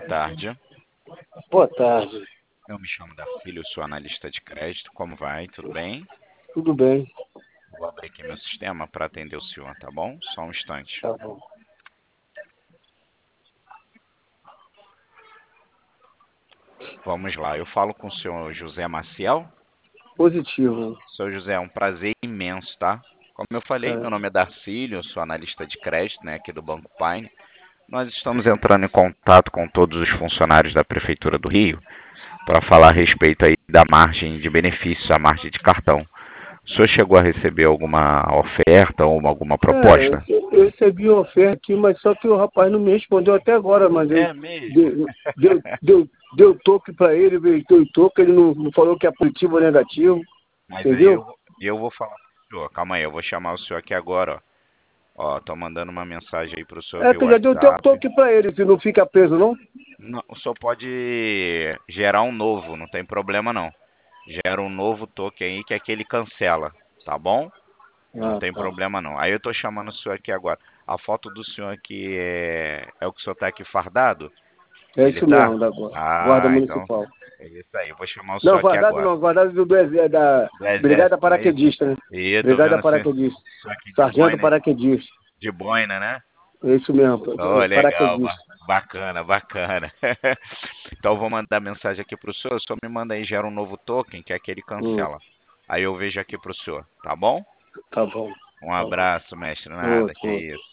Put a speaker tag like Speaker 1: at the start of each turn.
Speaker 1: tarde.
Speaker 2: Boa tarde.
Speaker 1: Eu me chamo Darcílio, sou analista de crédito. Como vai? Tudo bem?
Speaker 2: Tudo bem?
Speaker 1: Vou abrir aqui meu sistema para atender o senhor, tá bom? Só um instante.
Speaker 2: Tá bom.
Speaker 1: Vamos lá. Eu falo com o senhor José Maciel.
Speaker 2: Positivo.
Speaker 1: Senhor José, é um prazer imenso, tá? Como eu falei, meu nome é Darcílio, eu sou analista de crédito, né, aqui do Banco Pine. Nós estamos entrando em contato com todos os funcionários da Prefeitura do Rio para falar a respeito aí da margem de benefícios, a margem de cartão. O senhor chegou a receber alguma oferta ou alguma proposta?
Speaker 2: Eu recebi uma oferta aqui, mas só que o rapaz não me respondeu até agora, mas ele
Speaker 1: É mesmo?
Speaker 2: deu toque para ele, deu toque, ele não falou que é positivo ou negativo,
Speaker 1: Mas aí
Speaker 2: entendeu?
Speaker 1: eu vou falar pro senhor. Calma aí, eu vou chamar o senhor aqui agora, ó. Ó, tô mandando uma mensagem aí pro senhor
Speaker 2: É,
Speaker 1: via
Speaker 2: tu já deu teu
Speaker 1: WhatsApp.
Speaker 2: toque para ele, se não fica preso, não?
Speaker 1: Não, o senhor pode gerar um novo, não tem problema não. Gera um novo token aí que aquele cancela, tá bom? Não
Speaker 2: Ah,
Speaker 1: tem
Speaker 2: tá.
Speaker 1: problema não. Aí eu tô chamando o senhor aqui agora. A foto do senhor aqui é o que o senhor tá aqui fardado?
Speaker 2: É
Speaker 1: Ele
Speaker 2: isso
Speaker 1: tá?
Speaker 2: mesmo, da Guarda
Speaker 1: Ah, então
Speaker 2: Municipal.
Speaker 1: é isso aí. Eu vou chamar o
Speaker 2: Não,
Speaker 1: senhor aqui
Speaker 2: guardado
Speaker 1: agora.
Speaker 2: não, guardado da
Speaker 1: Do
Speaker 2: Brigada
Speaker 1: exército, não é isso?
Speaker 2: Paraquedista, né?
Speaker 1: E tô
Speaker 2: Brigada
Speaker 1: vendo assim,
Speaker 2: Paraquedista.
Speaker 1: isso aqui de
Speaker 2: Sargento
Speaker 1: boina,
Speaker 2: Paraquedista.
Speaker 1: de boina, né?
Speaker 2: É isso mesmo,
Speaker 1: Oh, legal,
Speaker 2: paraquedista.
Speaker 1: bacana, bacana. Então eu vou mandar mensagem aqui pro senhor, o senhor me manda aí, gera um novo token, que é aquele cancela. Aí eu vejo aqui pro senhor, tá bom?
Speaker 2: Tá bom.
Speaker 1: Um
Speaker 2: Tá bom.
Speaker 1: abraço, mestre, nada,
Speaker 2: Outro,
Speaker 1: que
Speaker 2: outro.
Speaker 1: isso.